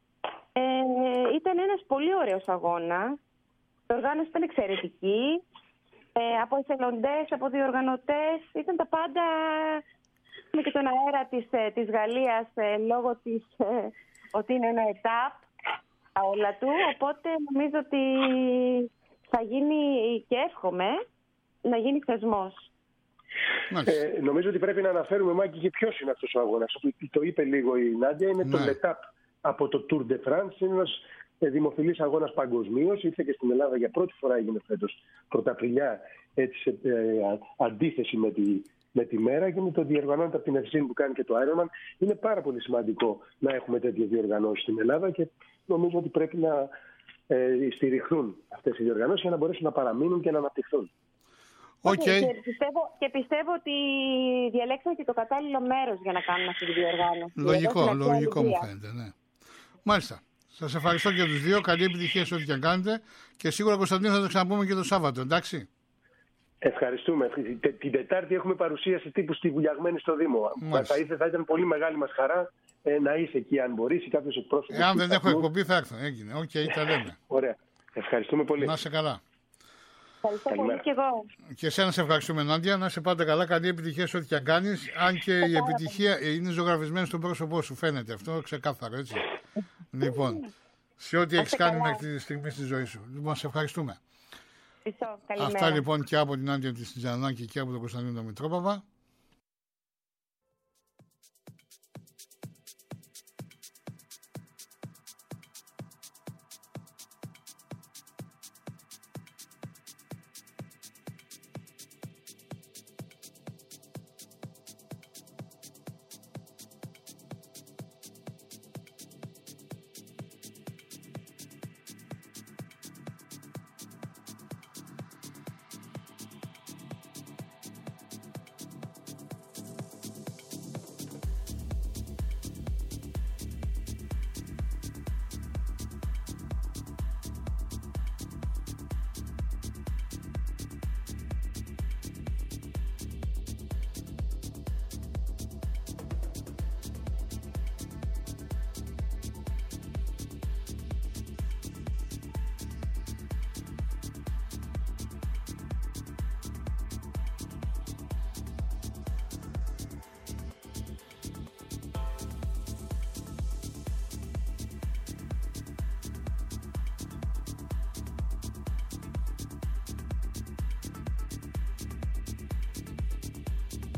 Ήταν ένας πολύ ωραίος αγώνας. Η οργάνωση ήταν εξαιρετική. Από εθελοντές, από διοργανωτές, ήταν τα πάντα. Με και τον αέρα της Γαλλίας, λόγω ότι είναι ένα ετάπ όλα του. Οπότε νομίζω ότι θα γίνει, και εύχομαι να γίνει θεσμός. Νομίζω ότι πρέπει να αναφέρουμε, Μάκη, και ποιος είναι αυτός ο αγώνας. Το είπε λίγο η Νάντια, είναι το ΕΤΑΠ από το Tour de France. Είναι ένας δημοφιλής αγώνας παγκοσμίως. Ήρθε και στην Ελλάδα για πρώτη φορά, έγινε φέτος πρωταπριλιά, έτσι σε αντίθεση με τη μέρα, και με το διοργανώνεται από την Ευσύνη που κάνει και το Ironman. Είναι πάρα πολύ σημαντικό να έχουμε τέτοιες διοργανώσεις στην Ελλάδα και νομίζω ότι πρέπει να στηριχθούν αυτές οι διοργανώσεις για να μπορέσουν να παραμείνουν και να αναπτυχθούν. Okay. Και πιστεύω ότι διαλέξαμε και το κατάλληλο μέρος για να κάνουμε αυτή τη διοργάνωση. Λογικό μου φαίνεται, ναι. Μάλιστα. Σας ευχαριστώ και τους δύο. Καλή επιτυχία σε ό,τι και αν κάνετε. Και σίγουρα, Κωνσταντίνο, θα το ξαναπούμε και το Σάββατο, εντάξει. Ευχαριστούμε. Την Τετάρτη έχουμε παρουσίαση τύπου στη Βουλιαγμένη στο Δήμο. Θα ήταν πολύ μεγάλη μας χαρά να είσαι εκεί, αν μπορείς, ή κάποιος εκπρόσωπος. Εάν δεν έχω εκπομπή, θα έρθω. Έγινε. Οκ, τα λέμε. Ωραία. Ευχαριστούμε πολύ. Να είσαι καλά. Ευχαριστώ πολύ και εγώ. Και εσένα σε ευχαριστούμε, Νάντια. Να είσαι πάντα καλά. Καλή επιτυχία σε ό,τι και αν κάνεις. Αν και η επιτυχία είναι ζωγραφισμένη στο πρόσωπό σου, φαίνεται αυτό ξεκάθαρο, έτσι. Λοιπόν, σε ό,τι έχεις κάνει μέχρι τη στιγμή στη ζωή σου. Λοιπόν, σε ευχαριστούμε. Αυτά λοιπόν και από την Νάντια της Τζανάκη και από τον Κωνσταντίνο Μητρόπαπα.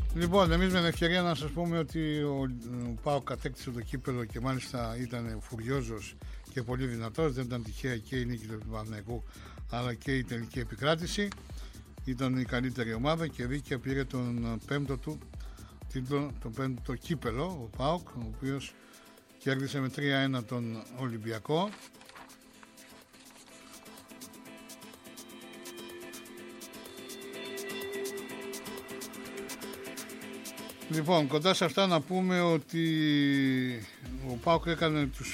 Λοιπόν, εμείς με την ευκαιρία να σας πούμε ότι ο ΠΑΟΚ κατέκτησε το κύπελο και μάλιστα ήταν φουριόζος και πολύ δυνατός. Δεν ήταν τυχαία και η νίκη του Παναθηναϊκού αλλά και η τελική επικράτηση. Ήταν η καλύτερη ομάδα και δίκαια πήρε τον πέμπτο του τίτλο, το πέμπτο κύπελο, ο ΠΑΟΚ, ο οποίος κέρδισε με 3-1 τον Ολυμπιακό. Λοιπόν, κοντά σε αυτά να πούμε ότι ο ΠΑΟΚ έκανε τους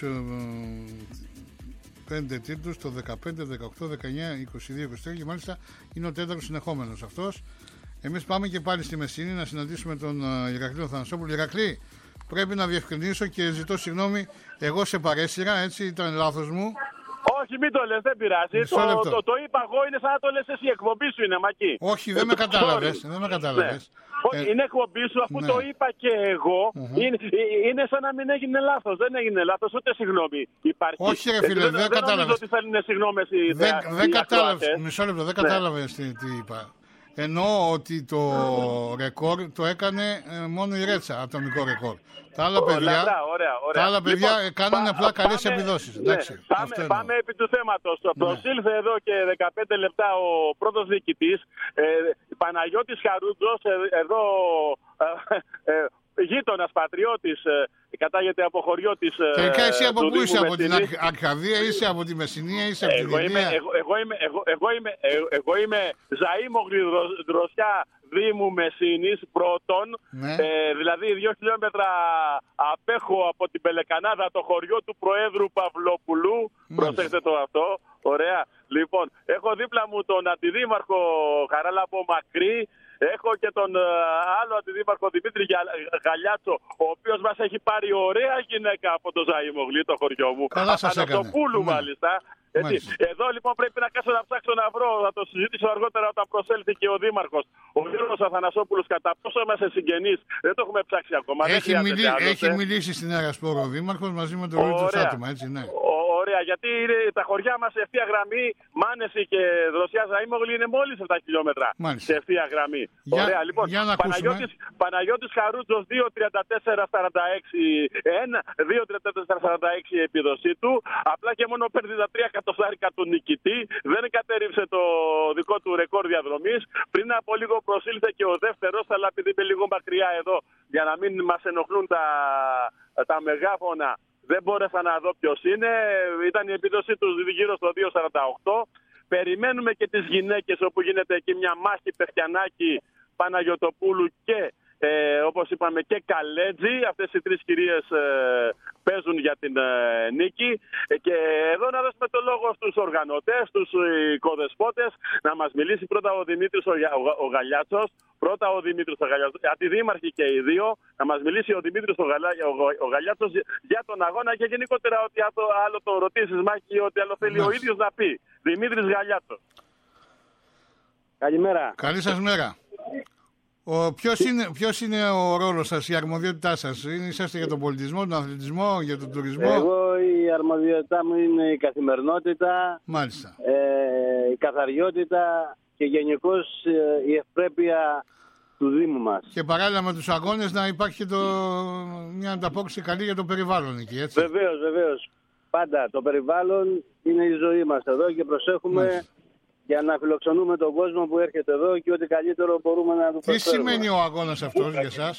5 τίτλους το 15, 18, 19, 22, 23 και μάλιστα είναι ο τέταρτος συνεχόμενος αυτός. Εμείς πάμε και πάλι στη Μεσσηνή να συναντήσουμε τον Ηρακλή Θανασόπουλο. Ηρακλή, πρέπει να διευκρινίσω και ζητώ συγγνώμη, εγώ σε παρέσυρα, έτσι ήταν λάθος μου. Όχι, μην το λες, δεν πειράζει. Το είπα εγώ, είναι σαν να το λες εσύ, εκπομπή σου είναι, Μακί. Όχι, δεν με κατάλαβες. Ναι. Όχι, είναι εκπομπή σου, αφού το είπα και εγώ. Είναι σαν να μην έγινε λάθος. Δεν έγινε λάθος, ούτε συγγνώμη υπάρχει. Όχι, ρε φίλε, δεν κατάλαβες. Δεν νομίζω ότι θέλουν συγγνώμες οι δεν κατάλαβες. Μισό λεπτό, δεν κατάλαβες τι είπα. Εννοώ ότι το ρεκόρ το έκανε μόνο η Ρέτσα, ατομικό ρεκόρ. Τα άλλα παιδιά, κάνανε απλά καλές επιδόσεις. Ναι. Πάμε επί του θέματος. Ναι. Προσήλθε εδώ και 15 λεπτά ο πρώτος διοικητής, Παναγιώτης Χαρούτζος, εδώ γείτονας πατριώτης, κατάγεται από χωριό της. Τελικά εσύ από πού είσαι, από την Αρκαδία, είσαι από τη Μεσσηνία, είσαι από την Ιδρία? Εγώ είμαι Ζαΐμογλη Δροσιά Δήμου Μεσσήνης πρώτον, ναι. Δηλαδή 2 χιλιόμετρα απέχω από την Πελεκανάδα, το χωριό του Προέδρου Παυλόπουλου. Προσέξτε το αυτό, ωραία. Λοιπόν, έχω δίπλα μου τον αντιδήμαρχο Χαράλαμπο Μακρύ. Έχω και τον άλλο αντιδήμαρχο Δημήτρη Γαλιάτσο, ο οποίος μας έχει πάρει ωραία γυναίκα από το Ζαΐμογλη, το χωριό μου. Αθανασοπούλου μάλιστα. Εδώ λοιπόν πρέπει να κάτσω να ψάξω να βρω, θα το συζητήσω αργότερα όταν προσέλθει και ο Δήμαρχος, ο Γιώργος Αθανασόπουλος, κατά πόσο είμαστε συγγενείς. Δεν το έχουμε ψάξει ακόμα. Έχει μιλήσει στην Αγασπόρο ο Δήμαρχος μαζί με τον Λούτσο Σάτομα, έτσι, ναι. Ωραία, γιατί τα χωριά μας σε ευθεία γραμμή, Μάνεση και Δροσιά Ζαΐμογλη, είναι μόλις 7 χιλιόμετρα. Μάλιστα. Σε ευθεία γραμμή. Ωραία, λοιπόν. Παναγιώτης Χαρούτζος 2.34.46 επίδοσή του. Απλά και μόνο παίρνει τα 3 εκατοστάρικα του νικητή. Δεν κατέριψε το δικό του ρεκόρ διαδρομής. Πριν από λίγο προσήλθε και ο δεύτερος, αλλά επειδή είμαι λίγο μακριά εδώ, για να μην μας ενοχλούν τα μεγάφωνα, δεν μπόρεσα να δω ποιος είναι. Ήταν η επίδοσή του γύρω στο 2.48. Περιμένουμε και τις γυναίκες, όπου γίνεται εκεί μια μάχη Παιχτιανάκη, Παναγιωτοπούλου και όπως είπαμε και Καλέτζη. Αυτές οι 3 κυρίες παίζουν για την νίκη. Και εδώ να δώσουμε το λόγο στους οργανωτές, στους οικοδεσπότες, να μας μιλήσει πρώτα ο Δημήτρης ο Γαλιάτσος. Πρώτα ο Δημήτρης ο Γαλιάτσος, αντιδήμαρχοι και οι δύο. Να μας μιλήσει ο Δημήτρης ο Γαλιάτσος για τον αγώνα και γενικότερα ό,τι άλλο τον ρωτήσεις, Μάκη, ό,τι άλλο θέλει ο ίδιος να πει. Δημήτρης Γαλιάτσος. Καλημέρα. Καλή σας μέρα. Ποιος είναι ο ρόλος σας, η αρμοδιότητά σας? Είσαστε για τον πολιτισμό, τον αθλητισμό, για τον τουρισμό? Εγώ η αρμοδιότητά μου είναι η καθημερινότητα, μάλιστα, η καθαριότητα και γενικώς η ευπρέπεια του Δήμου μας. Και παράλληλα με τους αγώνες να υπάρχει και μια ανταπόκριση καλή για το περιβάλλον εκεί, έτσι? Βεβαίως. Πάντα το περιβάλλον είναι η ζωή μας εδώ και προσέχουμε, μάλιστα, για να φιλοξενούμε τον κόσμο που έρχεται εδώ και ό,τι καλύτερο μπορούμε να του προσφέρουμε. Τι σημαίνει ο αγώνας αυτός για εσάς?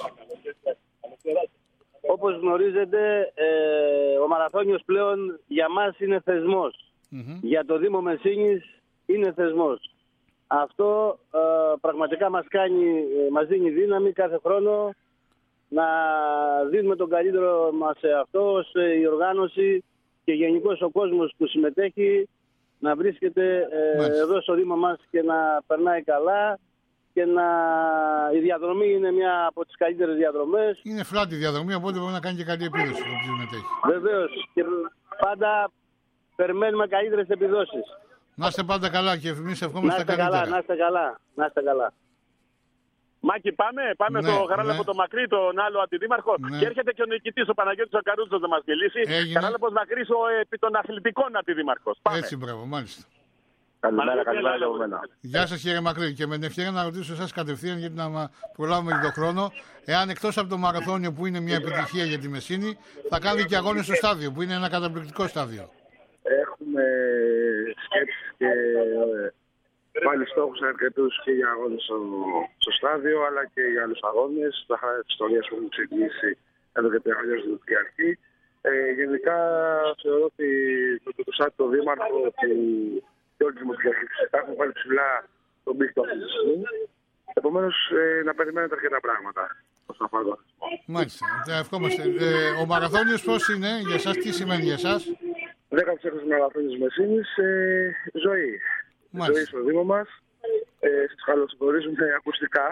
Όπως γνωρίζετε, ο μαραθώνιος πλέον για μας είναι θεσμός. Για το Δήμο Μεσσήνης είναι θεσμός. Αυτό πραγματικά μας δίνει δύναμη κάθε χρόνο να δίνουμε τον καλύτερο μας σε αυτό, η οργάνωση και γενικώς ο κόσμος που συμμετέχει να βρίσκεται εδώ στο Δήμο μας και να περνάει καλά και η διαδρομή είναι μια από τις καλύτερες διαδρομές. Είναι φλάτη διαδρομή, οπότε μπορεί να κάνει και καλή επίδοση. Βεβαίως. Και πάντα περιμένουμε καλύτερες επιδόσεις. Να είστε πάντα καλά και εμείς ευχόμαστε τα καλύτερα. Να είστε καλά. Μάκη, πάμε στο Χαράλαμπο το Μακρύ, τον άλλο αντιδήμαρχο. Και έρχεται και ο νικητής, ο Παναγιώτης ο Καρούτσος, να μας μιλήσει. Χαράλαμπος Μακρύς, επί των αθλητικών αντιδήμαρχος. Έτσι, μπράβο, μάλιστα. Καλημέρα από μένα. Γεια σας κύριε Μακρύ. Και με την ευκαιρία να ρωτήσω εσάς κατευθείαν, γιατί να προλάβουμε και τον χρόνο, εάν εκτός από το μαραθώνιο που είναι μια επιτυχία για τη Μεσίνη, θα κάνετε και αγώνες στο στάδιο, που είναι ένα καταπληκτικό στάδιο. Έχουμε σκέψεις και πάλι στόχους αρκετούς και για αγώνες στο στάδιο, αλλά και για άλλους αγώνες. Τα χαρά της ιστορίας που έχουν ξεκινήσει εδώ και 3 χρόνια στην Δυτική Αρχή. Γενικά θεωρώ ότι το σαν το Δήμαρχο που και όλη τη Δημοτική Αρχή φυσικά έχουν βάλει ψηλά τον πύχη του αθλητισμού. Επομένως, να περιμένετε αρκετά πράγματα όσον αφορά το αθλητισμό. Μάλιστα. Ευχόμαστε. Ο μαραθώνιος πώς είναι για εσάς, τι σημαίνει για εσάς? 16ος μαραθώνιος Μεσίνης, ζωή. Μάλιστα. Ζωή στο Δήμο μας. Σας καλωσορίζουμε ακουστικά.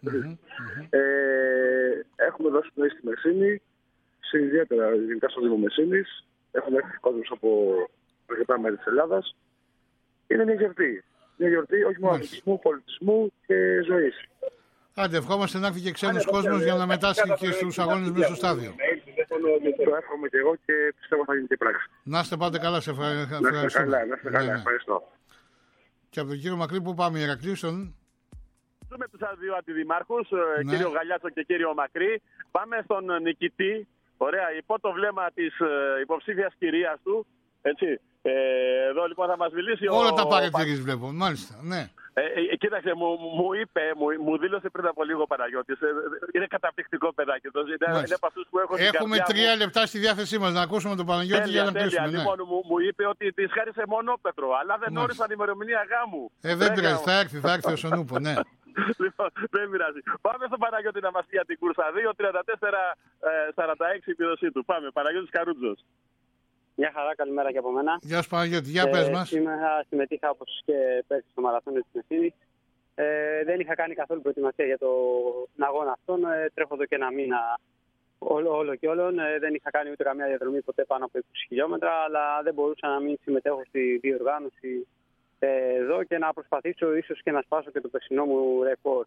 Έχουμε δώσει πνοή στη Μεσίνη, ιδιαίτερα γενικά στο Δήμο Μεσίνης. Έχουν έρθει κόσμος από αρκετά μέρη της Ελλάδας. Είναι μια γιορτή. Μια γιορτή όχι μόνο αθλητισμού, πολιτισμού και ζωής. Άντε, ευχόμαστε να έρθει και ξένος κόσμος για να μετάσχει και στους αγώνες μέσα στο στάδιο. Το εύχομαι και εγώ και πιστεύω θα γίνει και πράξη. Να είστε πάτε καλά, σε ευχαριστώ. Να είστε καλά, ευχαριστώ. Και από τον κύριο Μακρύ που πάμε, Ηρακλή, με τους δύο αντιδημάρχους, κύριο Γαλιάτσο και κύριο Μακρύ. Πάμε στον νικητή. Ωραία, υπό το βλέμμα της υποψήφιας κυρίας του. Έτσι. Εδώ λοιπόν θα μας μιλήσει όλα τα παρατηρήσεις βλέπω, μάλιστα, ναι. Κοίταξε, μου δήλωσε πριν από λίγο ο Παναγιώτης. Είναι καταπληκτικό παιδάκι. Είναι από αυτούς που έχω Έχουμε 3 λεπτά στη διάθεσή μας να ακούσουμε τον Παναγιώτη για να κλείσουμε. Ναι. Λοιπόν, μου είπε ότι της χάρισε μονόπετρο, αλλά δεν όρισαν ημερομηνία γάμου. Δεν πειράζει, θα έρθει ο Σονούπο, ναι. Λοιπόν, δεν πειράζει. Πάμε στον Παναγιώτη να μας πει για την κούρσα. 2-34-46 η επίδοσή του. Πάμε, Παναγιώτης Καρούτζος. Μια χαρά, καλημέρα και από μένα. Γεια σου Παναγιώτη, για πες μας. Σήμερα συμμετείχα όπως και πέρσι στο μαραθώνιο της Μεσίνης. Δεν είχα κάνει καθόλου προετοιμασία για τον αγώνα αυτόν. Τρέχω εδώ και 1 μήνα όλο και όλον. Δεν είχα κάνει ούτε καμία διαδρομή ποτέ πάνω από 20 χιλιόμετρα, αλλά δεν μπορούσα να μην συμμετέχω στη διοργάνωση εδώ και να προσπαθήσω ίσως και να σπάσω και το περσινό μου ρεκόρ.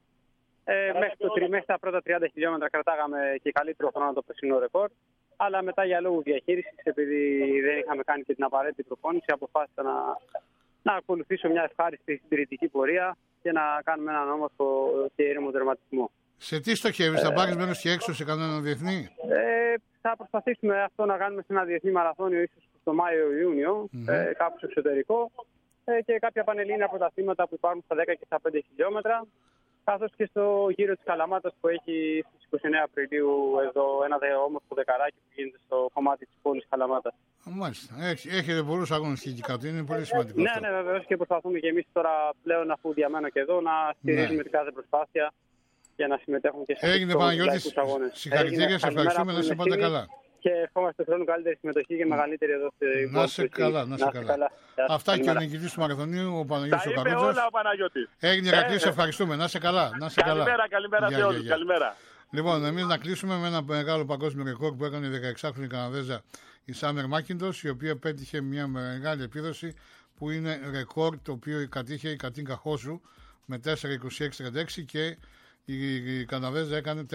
Μέχρι τα πρώτα 30 χιλιόμετρα κρατάγαμε και καλύτερο χρόνο το περσινό ρεκόρ. Αλλά μετά για λόγους διαχείρισης, επειδή δεν είχαμε κάνει και την απαραίτητη προπόνηση, αποφάσισα να ακολουθήσω μια ευχάριστη συντηρητική πορεία και να κάνουμε έναν όμορφο και ήρεμο τερματισμό. Σε τι στοχεύεις, θα πάρεις μέρος και έξω σε κανέναν διεθνή? Θα προσπαθήσουμε αυτό να κάνουμε σε ένα διεθνή μαραθώνιο, ίσως το Μάιο-Ιούνιο, κάπου στο εξωτερικό, και κάποια πανελλήνια πρωταθλήματα που υπάρχουν στα 10 και στα 5 χιλιόμετρα. Καθώς και στο γύρο της Καλαμάτας που έχει στις 29 Απριλίου εδώ ένα όμορφο δεκαράκι που γίνεται στο κομμάτι της πόλης Καλαμάτας. Μάλιστα. Έχετε πολλούς αγώνες και εκεί κάτω. Είναι πολύ σημαντικό. Ναι, βεβαίως, και προσπαθούμε και εμείς τώρα πλέον, αφού διαμένω και εδώ, να στηρίζουμε την κάθε προσπάθεια για να συμμετέχουμε και σε αυτούς τους λαϊκούς αγώνες. Συγχαρητήρια, σε ευχαριστούμε, να είστε πάντα καλά. Και ευχόμαστε χρόνο καλύτερη συμμετοχή και μεγαλύτερη εδώ στη πόλη. Να είσαι καλά. Αυτά και ο νικητής του μαραθωνίου, ο Παναγιώτης ο Καρούτζος. Έγινε, Ηρακλή, σε ευχαριστούμε. Να είσαι καλά. Καλημέρα σε όλους. Καλημέρα. Λοιπόν, εμείς να κλείσουμε με ένα μεγάλο παγκόσμιο ρεκόρ που έκανε η 16χρονη Καναδέζα η Σάμερ Μάκιντος, η οποία πέτυχε μια μεγάλη επίδοση που είναι ρεκόρ το οποίο κατήχε η Κατίνκα Χόσου με 4:26:36 και η Καναδέζα έκανε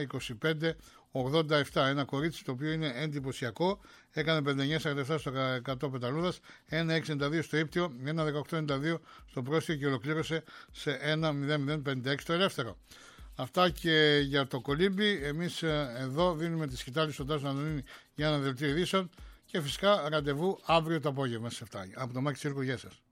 4:25:87. Ένα κορίτσι το οποίο είναι εντυπωσιακό. Έκανε 59:47 στο 100 πεταλούδας, 1:62 στο ύπτιο, 1:18:92 στο πρόσθετο και ολοκλήρωσε σε 1:00:56 στο ελεύθερο. Αυτά και για το κολύμπι. Εμείς εδώ δίνουμε τη σκητάλη στον Τάσο Ανδρονίνη για ένα δελτίο ειδήσεων και φυσικά ραντεβού αύριο το απόγευμα στις 7. Από το Μάκη Τσίρκο, γεια σας.